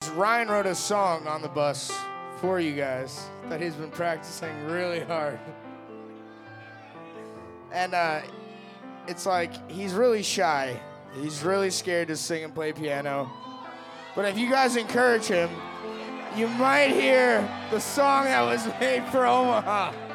Ryan wrote a song on the bus for you guys that he's been practicing really hard. And it's like he's really shy. He's really scared to sing and play piano. But if you guys encourage him, you might hear the song that was made for Omaha.